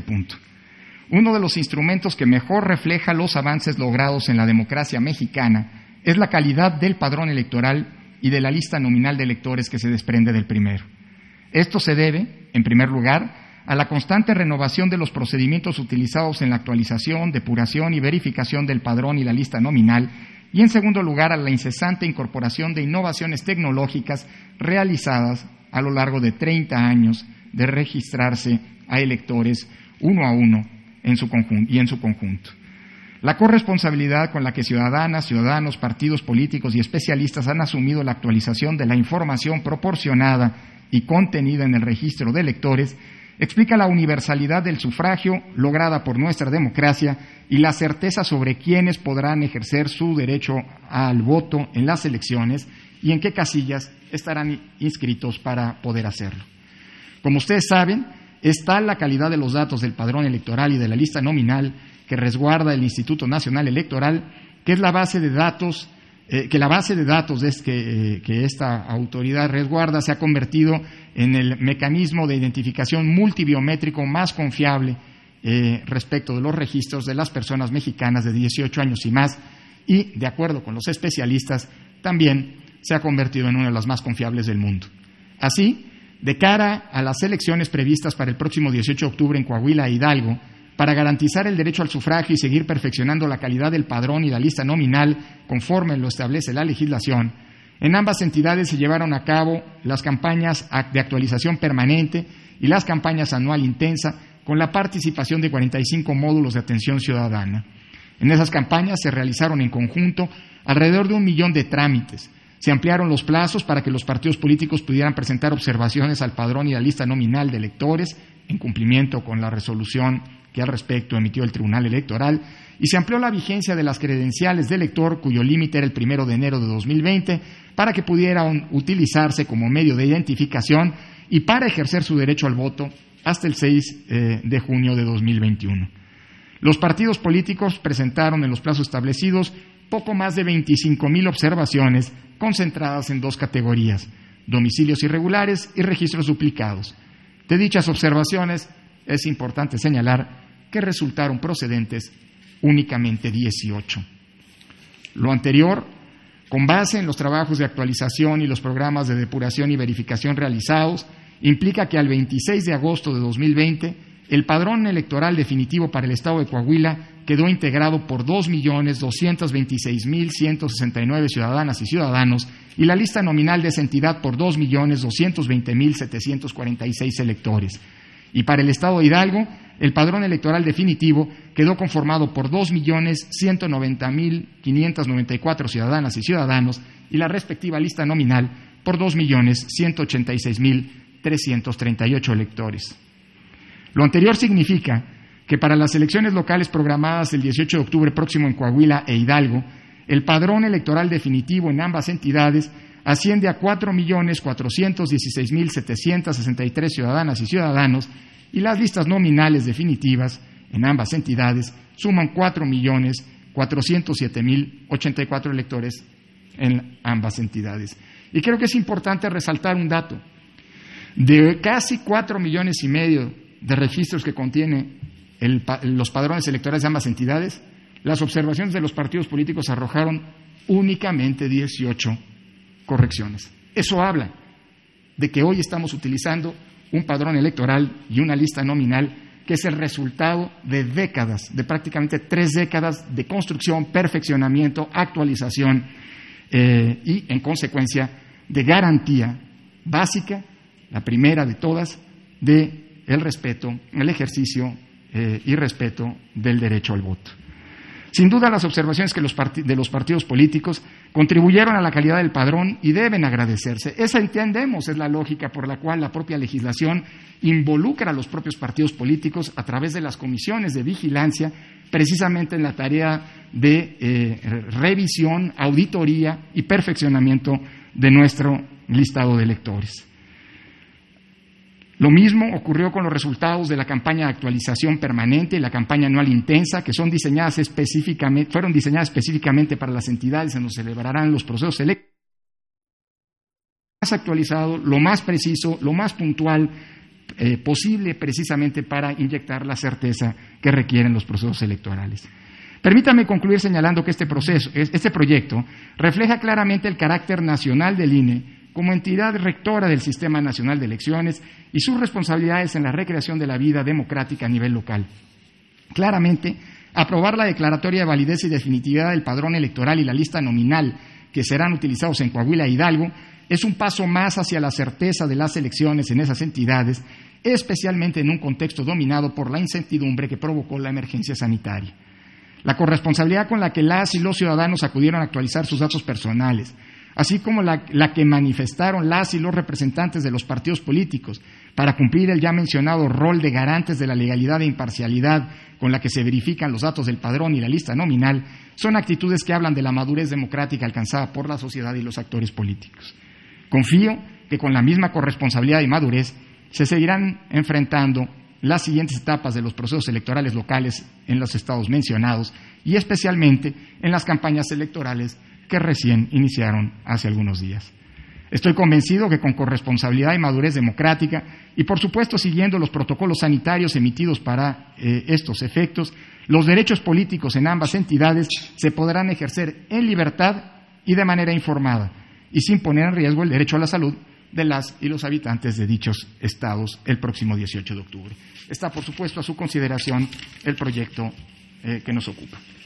punto. Uno de los instrumentos que mejor refleja los avances logrados en la democracia mexicana es la calidad del padrón electoral y de la lista nominal de electores que se desprende del primero. Esto se debe, en primer lugar, a la constante renovación de los procedimientos utilizados en la actualización, depuración y verificación del padrón y la lista nominal, y en segundo lugar a la incesante incorporación de innovaciones tecnológicas realizadas a lo largo de 30 años de registrarse a electores uno a uno en su conjunto. La corresponsabilidad con la que ciudadanas, ciudadanos, partidos políticos y especialistas han asumido la actualización de la información proporcionada y contenida en el registro de electores explica la universalidad del sufragio lograda por nuestra democracia y la certeza sobre quiénes podrán ejercer su derecho al voto en las elecciones y en qué casillas estarán inscritos para poder hacerlo. Como ustedes saben, es tal la calidad de los datos del padrón electoral y de la lista nominal que resguarda el Instituto Nacional Electoral, que es la base de datos que esta autoridad resguarda se ha convertido en el mecanismo de identificación multibiométrico más confiable respecto de los registros de las personas mexicanas de 18 años y más, y, de acuerdo con los especialistas, también se ha convertido en una de las más confiables del mundo. Así, de cara a las elecciones previstas para el próximo 18 de octubre en Coahuila e Hidalgo, para garantizar el derecho al sufragio y seguir perfeccionando la calidad del padrón y la lista nominal conforme lo establece la legislación, en ambas entidades se llevaron a cabo las campañas de actualización permanente y las campañas anual intensa con la participación de 45 módulos de atención ciudadana. En esas campañas se realizaron en conjunto alrededor de 1 millón de trámites. Se ampliaron los plazos para que los partidos políticos pudieran presentar observaciones al padrón y la lista nominal de electores, en cumplimiento con la resolución que al respecto emitió el Tribunal Electoral, y se amplió la vigencia de las credenciales de elector, cuyo límite era el 1 de enero de 2020, para que pudieran utilizarse como medio de identificación y para ejercer su derecho al voto hasta el 6 de junio de 2021. Los partidos políticos presentaron en los plazos establecidos poco más de 25,000 observaciones concentradas en 2 categorías: domicilios irregulares y registros duplicados. De dichas observaciones, es importante señalar que resultaron procedentes únicamente 18. Lo anterior, con base en los trabajos de actualización y los programas de depuración y verificación realizados, implica que al 26 de agosto de 2020, el padrón electoral definitivo para el Estado de Coahuila quedó integrado por 2,226,169 ciudadanas y ciudadanos y la lista nominal de esa entidad por 2,220,746 electores. Y para el Estado de Hidalgo, el padrón electoral definitivo quedó conformado por 2,190,594 ciudadanas y ciudadanos y la respectiva lista nominal por 2,186,338 electores. Lo anterior significa que para las elecciones locales programadas el 18 de octubre próximo en Coahuila e Hidalgo, el padrón electoral definitivo en ambas entidades asciende a 4,416,763 ciudadanas y ciudadanos y las listas nominales definitivas en ambas entidades suman 4,407,084 electores en ambas entidades. Y creo que es importante resaltar un dato. De casi 4,5 millones de registros que contiene los padrones electorales de ambas entidades, las observaciones de los partidos políticos arrojaron únicamente 18 correcciones. Eso habla de que hoy estamos utilizando un padrón electoral y una lista nominal que es el resultado de décadas, de prácticamente 3 décadas de construcción, perfeccionamiento, actualización y, en consecuencia, de garantía básica, la primera de todas, de el respeto, el ejercicio y respeto del derecho al voto. Sin duda, las observaciones de los partidos políticos contribuyeron a la calidad del padrón y deben agradecerse. Esa, entendemos, es la lógica por la cual la propia legislación involucra a los propios partidos políticos a través de las comisiones de vigilancia, precisamente en la tarea de revisión, auditoría y perfeccionamiento de nuestro listado de electores. Lo mismo ocurrió con los resultados de la campaña de actualización permanente y la campaña anual intensa, que fueron diseñadas específicamente para las entidades en donde se celebrarán los procesos electorales. Lo más actualizado, lo más preciso, lo más puntual posible precisamente para inyectar la certeza que requieren los procesos electorales. Permítame concluir señalando que este proyecto refleja claramente el carácter nacional del INE como entidad rectora del Sistema Nacional de Elecciones y sus responsabilidades en la recreación de la vida democrática a nivel local. Claramente, aprobar la declaratoria de validez y definitividad del padrón electoral y la lista nominal que serán utilizados en Coahuila e Hidalgo es un paso más hacia la certeza de las elecciones en esas entidades, especialmente en un contexto dominado por la incertidumbre que provocó la emergencia sanitaria. La corresponsabilidad con la que las y los ciudadanos acudieron a actualizar sus datos personales, así como la que manifestaron las y los representantes de los partidos políticos para cumplir el ya mencionado rol de garantes de la legalidad e imparcialidad con la que se verifican los datos del padrón y la lista nominal, son actitudes que hablan de la madurez democrática alcanzada por la sociedad y los actores políticos. Confío que con la misma corresponsabilidad y madurez se seguirán enfrentando las siguientes etapas de los procesos electorales locales en los estados mencionados y especialmente en las campañas electorales que recién iniciaron hace algunos días. Estoy convencido que con corresponsabilidad y madurez democrática y, por supuesto, siguiendo los protocolos sanitarios emitidos para estos efectos, los derechos políticos en ambas entidades se podrán ejercer en libertad y de manera informada y sin poner en riesgo el derecho a la salud de las y los habitantes de dichos estados el próximo 18 de octubre. Está, por supuesto, a su consideración el proyecto que nos ocupa.